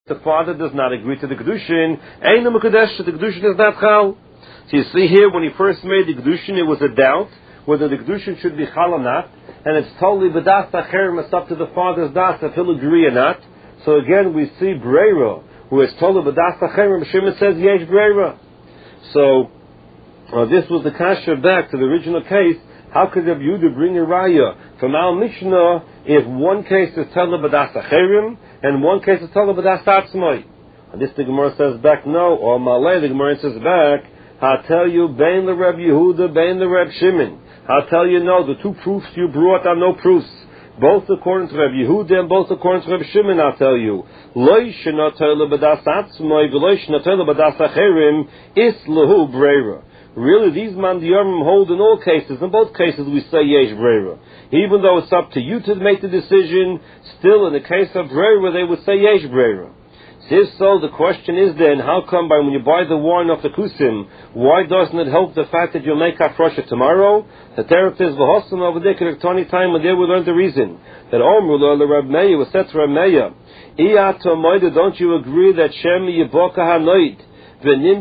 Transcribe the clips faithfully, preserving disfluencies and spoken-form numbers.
the father does not agree to the Kedushin, Ein Mukadesh, the Kedushin is not Chal. So you see here, when he first made the Kedushin, it was a doubt whether the Kedushin should be Chal or not, and it's totally B'das Acherim, it's up to the father's das if he'll agree or not. So again, we see Breira, who is totally B'das Acherim, Shimon says Yesh Breira. So, uh, this was the kasha back to the original case. How could Rabbi Yehuda bring a raya from our Mishnah if one case is Tela B'das Acherim and one case is Tela B'das Atzmai? And this the Gemara says back, no, or Malay, the Gemara says back, I'll tell you, Bein the Rabbi Yehuda, Bein the Rabbi Shimon. I'll tell you, no, the two proofs you brought are no proofs. Both according to Rabbi Yehuda and both according to Rabbi Shimon, I'll tell you. Loi shena Tela B'das Atzmai, v'loi shena Tela B'das Acherim, is lehu breira. Really, these Mandiyamim hold in all cases. In both cases, we say Yesh Breira. Even though it's up to you to make the decision, still in the case of Breira, they would say Yesh Breira. So if so, the question is then, how come by when you buy the wine off the Kusim, why doesn't it help the fact that you'll make Afrosha tomorrow? The therapist, V'hosan over there, Tony time, and there we learn the reason. That Omru the Rab Meir was said to Rab Meir, Iyato Moida, don't you agree that Shem Yiboka HaNoid? Like Reb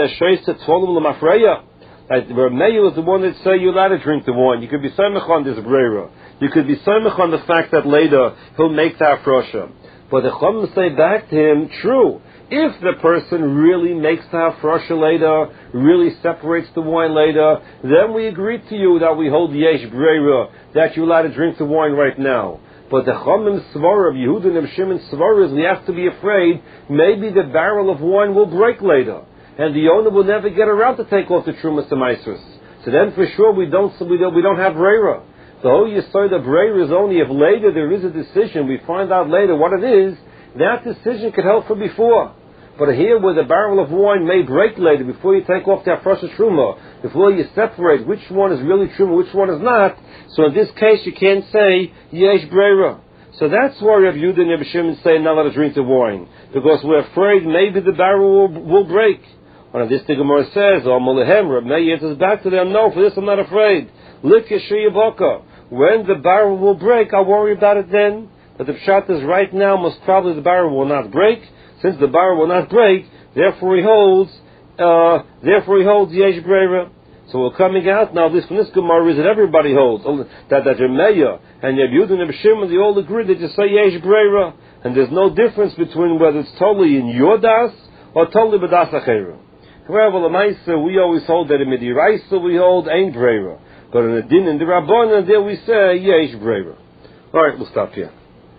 Meir was the one that say you're allowed to drink the wine. You could be samech on this breira. You could be samech on the fact that later he'll make the afrosha. But the Chum say back to him, true. If the person really makes the afrosha later, really separates the wine later, then we agree to you that we hold yesh breira, that you're allowed to drink the wine right now. But the Chomim Svara of Yehuda and Shimon Svara is we have to be afraid maybe the barrel of wine will break later, and the owner will never get around to take off the Trumas and Maasros. So then for sure we don't we don't, we don't have Breira. The whole Yesod of Breira is only if later there is a decision, we find out later what it is, that decision could help for before. But here where the barrel of wine may break later, before you take off the Afrosha Truma, before you separate which one is really Truma, which one is not, so in this case you can't say Yesh Breira. So that's why Rabbi Yehuda and Rabbi Shimon say not let us drink the wine, because we're afraid maybe the barrel will, will break. And this the Gemara says, or Molehem, Rabbi Meir answers back to them, no, for this I'm not afraid. Look at Shiyabaka. When the barrel will break, I'll worry about it then. But the pshat is right now, most probably the barrel will not break. Since the barrel will not break, therefore he holds, uh, therefore he holds Yesh Breira. So we're coming out now. This from this Gemara is that everybody holds that that Meir and Rabbi Yehuda and Rabbi Shimon they all agree that you say Yesh Breira, and there's no difference between whether it's totally in your das or totally b'das Acherim. However, l'maisa we always hold that in Midiraisa we hold Ein Breira, but in the Din and the Rabbanan there we say Yesh Breira. All right, we'll stop here.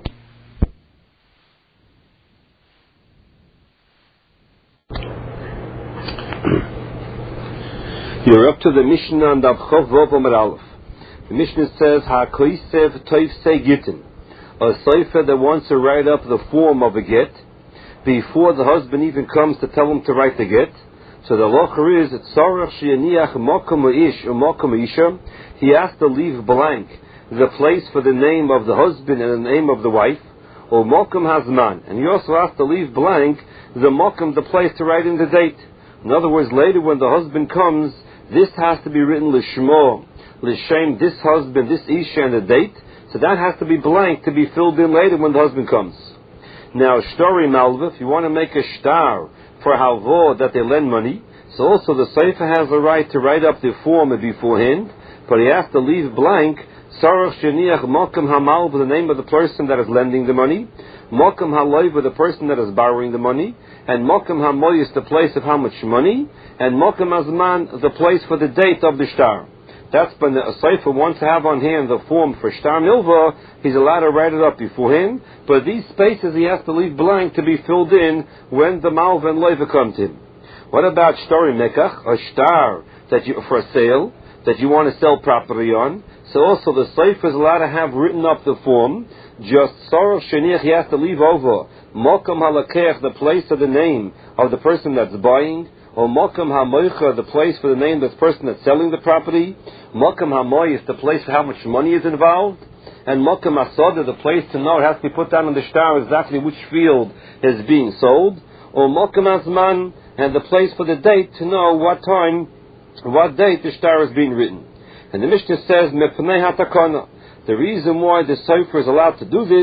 You're up to the Mishnah and Avchov Vov Omer Aleph. The Mishnah says, HaKoisev Toivse Gittin, a Seifer that wants to write up the form of a get before the husband even comes to tell him to write the get. So the locher is, Tzarech Sheyaniach Mokom Ish Mokom Isha, he has to leave blank the place for the name of the husband and the name of the wife, or Mokom Hazman, and he also has to leave blank the Mokom, the place to write in the date. In other words, later when the husband comes, this has to be written Lishmo, Lishem, this husband, this Isha, and the date. So that has to be blank to be filled in later when the husband comes. Now, Shtori Malva, if you want to make a shtar for halvo that they lend money, so also the Sefer has the right to write up the form beforehand, but he has to leave blank Sarach Sheniach Mokum Hamal with the name of the person that is lending the money, Mokum Haloy with the person that is borrowing the money, and Mokum Hamoy is the place of how much money, and Mokum Azman the place for the date of the shtar. That's when a Sefer wants to have on hand the form for shtar milva, he's allowed to write it up beforehand, but these spaces he has to leave blank to be filled in when the malva and loiva come to him. What about shtori mekach, a shtar that you, for sale, that you want to sell property on? So also the Sefer is allowed to have written up the form, just Sarach Sheniach he has to leave over Mokum Halakech, the place of the name of the person that's buying, or Mokum HaMoicha, the place for the name of the person that's selling the property. Mokum HaMoy is the place for how much money is involved. And Mokum HaSoda, the place to know, it has to be put down in the shtar exactly which field is being sold. Or Mokum HaZman, and the place for the date to know what time, what date the shtar is being written. And the Mishnah says, Mepnei HaTakana. The reason why the Sefer is allowed to do this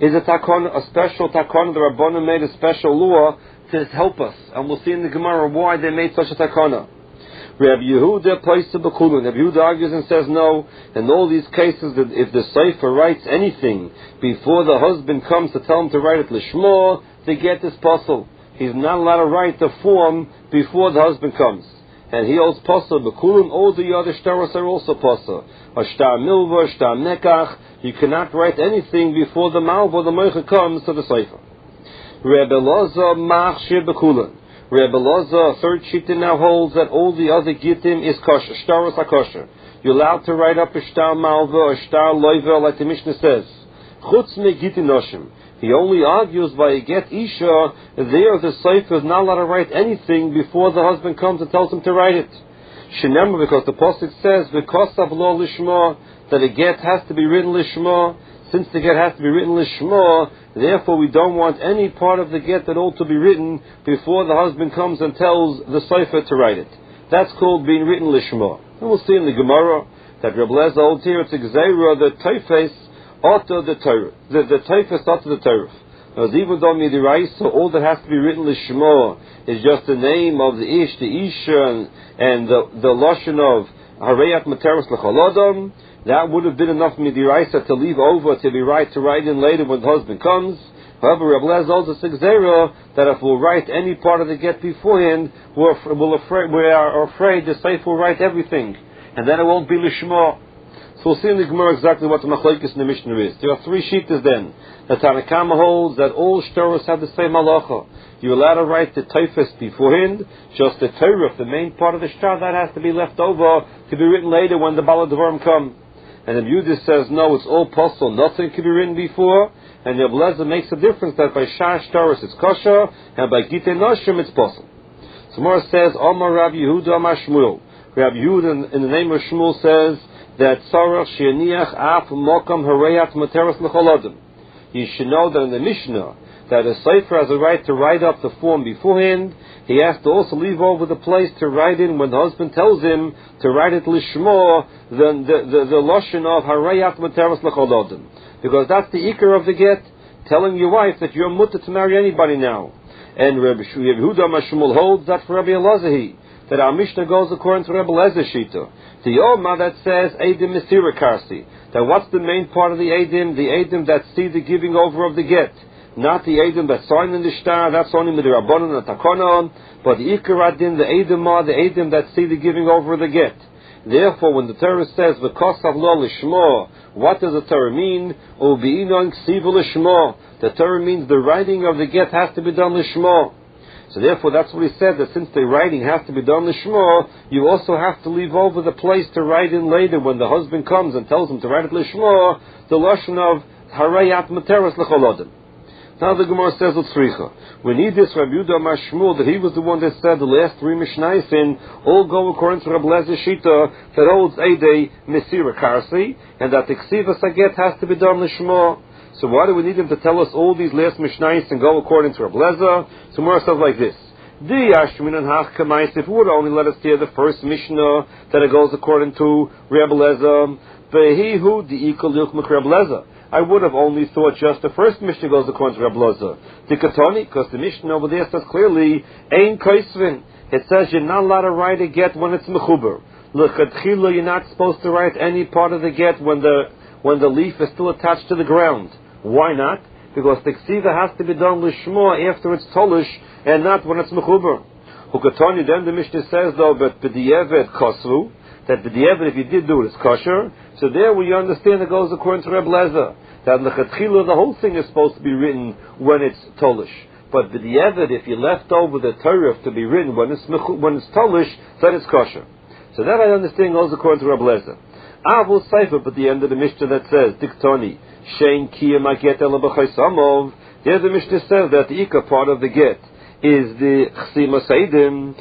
is a takon, a special takon. The Rabbanim made a special law to help us, and we'll see in the Gemara why they made such a takana. Rabbi Yehuda plays to Bekulun. Rabbi Yehuda argues and says no. In all these cases, that if the Sefer writes anything before the husband comes to tell him to write it Lishma, the get is possible. He's not allowed to write the form before the husband comes. And he holds Pasal Bekulun. All the other shtaros are also Pasal. A shtar milva, a shtar nekach. You cannot write anything before the malva, the moicha comes to the Sefer. Rebbe Loza machshir Bekulun. Rebbe Loza, a third shita now holds that all the other gittim is kosher, shtaros are kosher. You're allowed to write up a shtar malva, or a shtar loiva, like the Mishnah says. Chutz me gittin noshim. He only argues by a get isha, there the Sefer is not allowed to write anything before the husband comes and tells him to write it. Shenemah, because the pasuk says, because of law lishma, that a get has to be written lishma. Since the get has to be written lishma, therefore we don't want any part of the get at all to be written before the husband comes and tells the Sefer to write it. That's called being written lishma. And we'll see in the Gemara that Reb Lezer holds here, it's exeira, the teifes, auto the Torah. The, the teifes auto the Torah. Now, even though midiraisa, so all that has to be written lishma is just the name of the ish, the isha, and, and the, the lashon of hareyat materos l'cholodom. That would have been enough midiraisa to leave over to be right to write in later when the husband comes. However, Reb Lezer holds a sigzera that if we'll write any part of the get beforehand, we're, we'll afraid, we are afraid the Sefer will write everything, and then it won't be lishma. So we'll see in the Gemara exactly what the machlokes in the Mishnah is. There are three shitas then. The Tanna Kama holds that all shtaros have the same halacha. You're allowed to write the teifes beforehand, just the Torah, the main part of the shtar, that has to be left over to be written later when the Bala Devarim come. And the Yehuda says, no, it's all possible, nothing can be written before. And Reb Lezer makes a difference that by Shah Shtaros it's kosher, and by Gitei Noshim it's possible. So Mora says, Omar Rabbi Yehuda Amar Shmuel. Rabbi Yehuda, in, in the name of Shmuel, says that Tzarech She'eniach Af Mokam Hareyat Materos L'Chol. You should know that in the Mishnah, that a Sefer has a right to write up the form beforehand. He has to also leave over the place to write in when the husband tells him to write it lishmo, the the the, the lashon of harayat materos l'chol, because that's the ikar of the get, telling your wife that you're mutter to marry anybody now. And Rabbi Yehuda Mashmul holds that for Rabbi Elazar, that our Mishnah goes according to Rabbi Elazar shita. The Yoma that says edim misira karsi. That what's the main part of the edim? The edim that see the giving over of the get. Not the Eidim that sign in the shtar, that's only with the Rabbanon and Takonon, but the Ikar Adin, the Eidim are the Eidim that see the giving over the get. Therefore, when the Torah says, V'kos avlo lishmo, what does the Torah mean? U'bi'inon ksivu lishmo. The Torah means the writing of the get has to be done lishmo. So therefore, that's what he said, that since the writing has to be done lishmo, you also have to leave over the place to write in later when the husband comes and tells him to write it lishmo, the lashon of harayat materos l'cholodim. Now the Gemara says Utzricha. We need this Rabbi Yehuda Amar Shmuel, that he was the one that said the last three Mishnayos in all go according to Rabbi Lezer Shita that holds Eidei Mesira Karsi, and that the Ksiva Saget has to be done Lishma. So why do we need him to tell us all these last Mishnayos and go according to Rabbi Lezer? So Gemara says like this. Di Ashminan Hach Kamais, if it would only let us hear the first Mishnah that it goes according to Rabbi Lezer, Vehihu Di Ikol Yukmak Rabbi Lezer. I would have only thought just the first Mishnah goes according to Rabbi Loza. The Katoni, because the Mishnah over there says clearly, Ein Kaisvin. It says you're not allowed to write a get when it's mechuber. L'chadchila, you're not supposed to write any part of the get when the when the leaf is still attached to the ground. Why not? Because the ksiva has to be done lishma after it's tolish and not when it's mechuber. Ukatoni, then the Mishnah says though, but b'di'evet kosvu, that b'di'evet, if you did do it, it's kosher. So there we understand it goes according to Reb Lezer, that in the Chetchila the whole thing is supposed to be written when it's tolish. But b'di'evet, if you left over the Torah to be written when it's when it's tolish, then it's kosher. So that I understand goes according to Reb Lezer. Avul Seifer, but the end of the Mishnah that says, Diktoni, Shein Kiyam Aget Ela B'chaysamov, there the Mishnah says that the Ika part of the get is the Chsima Seidim.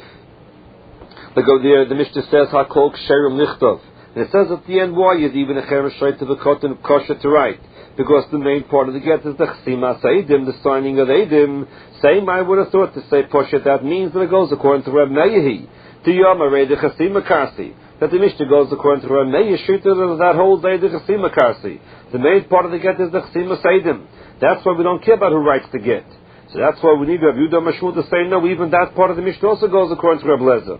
The go there, the Mishnah says, Hakol Ksherim Nichtov. And it says at the end, why is even a Cheresh Shait to the Kotan kosher to write? Because the main part of the get is the Chsima Seidim, the signing of Eidim. Same I would have thought to say Poshet, that means that it goes according to Reb Meyahi. To Yom Arei the Chsima Karsi. That the Mishnah goes according to Reb Meyahi, that whole day the Chsima Karsi. The main part of the get is the Chsima Seidim. That's why we don't care about who writes the get. So that's why we need Rabbi Yehuda Mashmul to say, no, even that part of the Mishnah also goes according to Rabbi Lezer.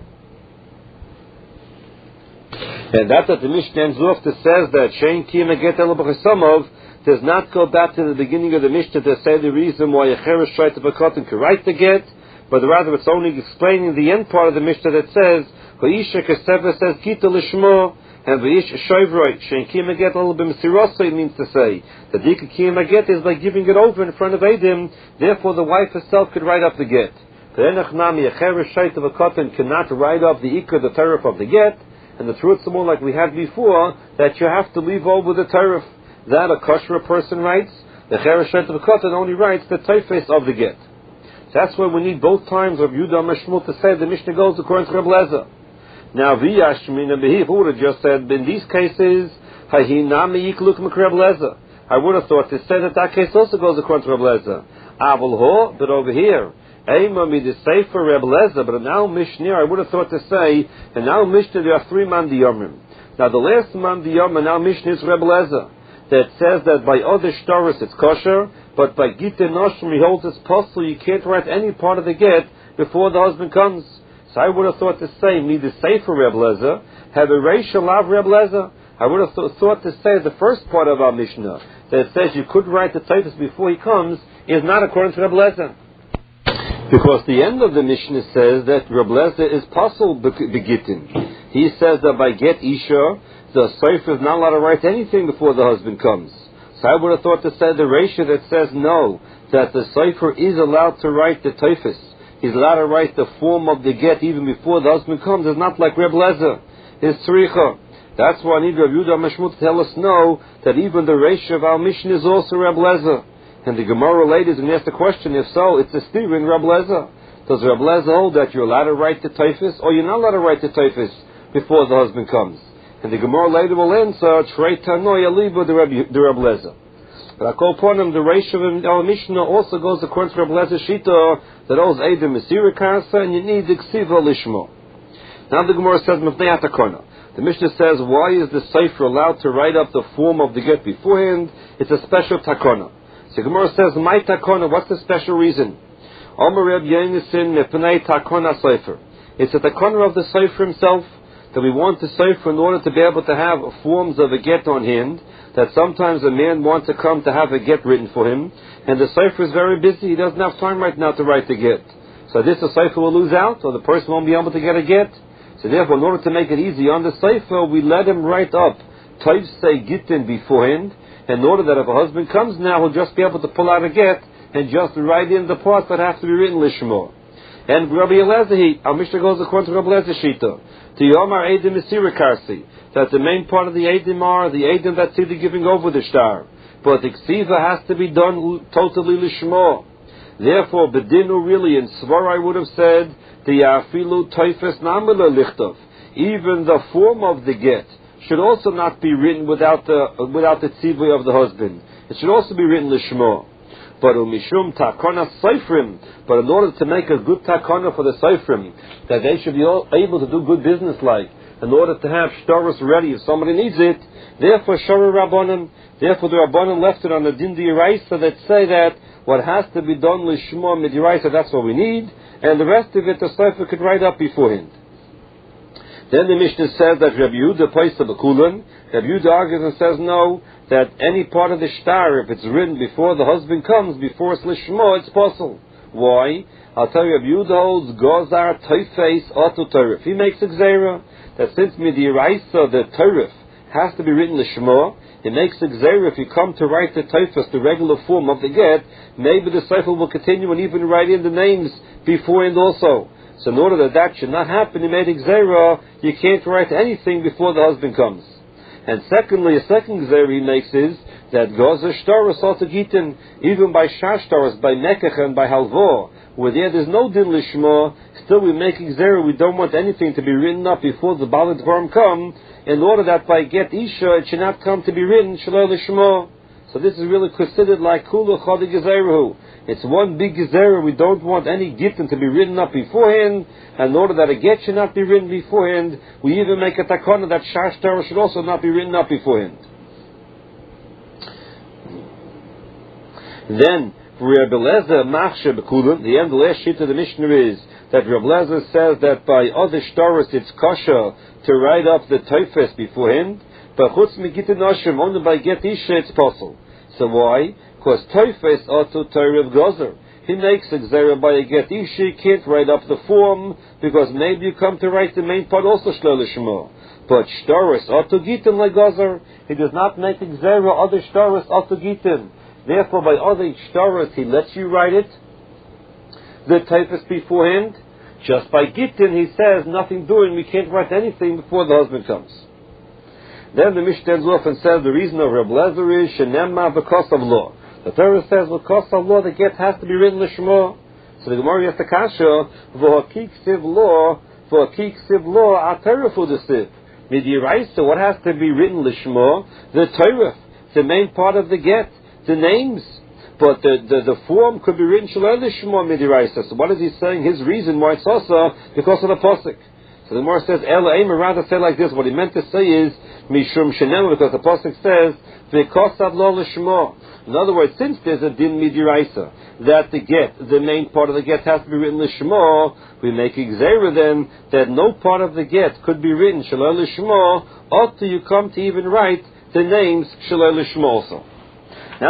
And that's what the Mishnah ends off that says that Shein Kiyam Get Elo B'Chesamov does not go back to the beginning of the Mishnah to say the reason why a Cheresh Shait of a Kotten can write the get, but rather it's only explaining the end part of the Mishnah that says, V'isha Keseva says, Gita Lishmo, and V'ish Shoivroi, Shein Kiyam Get Elo B'Mesirosei means to say, the Dika Kiyam Get is like giving it over in front of Eidim, therefore the wife herself could write up the get. V'enach Nami, a Cheresh Shait of a Kotten cannot write up the Ikar, the tariff of the get, and the truth is more like we had before, that you have to leave over the tariff. That a kosher person writes, the Cheresh Shait of a Kotten only writes the typeface of the get. That's why we need both times of Yehuda Mashmul to say the Mishnah goes according to Reb Lezer. Now, V'yashmina Behi, who would have just said, in these cases, Hahinami Yikluk Reb Lezer. I would have thought to say that that case also goes according to Reb Lezer. Aval Ho, but over here, Eima mi the Sefer Reb Lezer, but now Mishnah, I would have thought to say, and now Mishnah there are three mandiyomim. Now the last mandiyom, and now Mishnah is Reb Lezer, that says that by other shtaris it's kosher, but by Gita Noshim he holds it's possible you can't write any part of the get before the husband comes. So I would have thought to say, me the Sefer Reb Lezer, have a Reisha Lav Reb Lezer. I would have th- thought to say the first part of our Mishnah, that says you could write the typhus before he comes, is not according to Reb Lezer. Because the end of the Mishnah says that Reb Lezer is possible begitin. He says that by get Isha, the Sefer is not allowed to write anything before the husband comes. So I would have thought to say the ratio that says no, that the Sefer is allowed to write the typhus. He's allowed to write the form of the get even before the husband comes. It's not like Reb Lezer. It's tzricha. That's why I need Rabbi Yehuda Mashmul to tell us no, that even the ratio of our mission is also Reb Lezer. And the Gemara later is going to ask the question, if so, it's a steer in Reb Lezer. Does Reb Lezer hold that you're allowed to write the typhus, or you're not allowed to write the typhus before the husband comes? And the Gemara later will answer, Trei Tanoy Aliba, the Reb Lezer. But I call upon him, the ratio of our Mishnah also goes according to Reb Lezer Shita, that owes Eidim Mesira Karsa, and you need the Ksiva Lishmo. Now the Gemara says, Mefnei Atakona. The Mishnah says, why is the Sefer allowed to write up the form of the get beforehand? It's a special takona. So Gemara says, my takona, what's the special reason? Omer Reb Yonason Mefnei Takona Sefer. It's a takona of the Sefer himself, that we want the Sefer in order to be able to have forms of a get on hand, that sometimes a man wants to come to have a get written for him, and the Sefer is very busy, he doesn't have time right now to write the get. So this the Sefer will lose out, or the person won't be able to get a get. So therefore, in order to make it easy on the Sefer, we let him write up type say gittin beforehand, in order that if a husband comes now, he'll just be able to pull out a get and just write in the parts that have to be written lishmo. And Rabbi Elazar, our Mishnah goes according to Rabbi Elazar Shita, to Yomar Eidim Mesira Karsi, that the main part of the Eidim are the Eidim that's either giving over the star, but the Ksiva has to be done totally lishmo. Therefore, Bedinu really in Svar I would have said, the Afilu Toifes Namila Lichtov, even the form of the get should also not be written without the without the tzivui of the husband. It should also be written lishmo. But umishum takona seifrim. But in order to make a good takona for the seifrim, that they should be all able to do good business like, in order to have shtaros ready if somebody needs it, therefore shara rabbanim, therefore the rabbanim left it on the din d'iraisa that say that what has to be done lishmo midiraisa, that's what we need, and the rest of it the seifer could write up beforehand. Then the Mishnah says that Rabbi Yehuda plays the Bakulan. Rabbi Yehuda argues and says no, that any part of the shtar, if it's written before the husband comes, before it's lishmo, it's possible. Why? I'll tell you, Rabbi Yehuda holds Gozar Teifes Oto Torif. He makes a gzera that since midiraisa the Torif has to be written lishmo, it makes a gzera if you come to write the Teifes, the regular form of the get, maybe the Sefer will continue and even write in the names beforehand also. So in order that that should not happen, he made a gzera, you can't write anything before the husband comes. And secondly, a second gzera he makes is that gozer shtaros also gitin, even by shashtaros, by mekach and by halvor, where there there's no din lishma, still we make a gzera, we don't want anything to be written up before the balad dvarim come, in order that by get isha it should not come to be written shaloi lishma. So this is really considered like kula chadi gezerahu. It's one big gezerah. We don't want any gittin to be written up beforehand, and in order that a get should not be written beforehand, we even make a takana that shashtar should also not be written up beforehand. Then, Rebbe Lezer Machshe Bekulim, the end, the last sheet of the Mishnah is that Rebbe Lezer says that by other shtaros it's kosher to write up the Teufes beforehand, but Chutz Megittin Nashim, only by Get Isha it's possible. So why? Because Teufes Oto Terev Gozer. He makes a Gzera by a Get Isha, he can't write up the form, because maybe you come to write the main part also Shlel Lishma. But shtaros Oto Gittin like Gozer, he does not make a Gzera other shtaros Oto Gittin. Therefore, by other shtaros, he lets you write it, the Teufes beforehand. Just by Gittin, he says, nothing doing, we can't write anything before the husband comes. Then the Mishnah ends off and says, the reason of Reb Lezer is, Shenema because of law. The Torah says, because of law, the get has to be written l'shmo. So the Gemara has to kasha, v'hakik siv law, v'hakik siv law, a-terefu the siv. Midiraisa, what has to be written l'shmo? The Torah, the main part of the get. The names, but the, the, the form could be written Shalei Lishma Midiraisa. So what is he saying? His reason why it's also because of the Pasuk. So the Gemara says, Ela Eimer, rather say like this. What he meant to say is Mishum Shenema, because the Pasuk says V'kosav Lo Lishma. In other words, since there's a Din Midiraisa that the get, the main part of the get has to be written Lishma, we make Gzera then that no part of the get could be written Shalei Lishma, up till you come to even write the names Shalei Lishma also.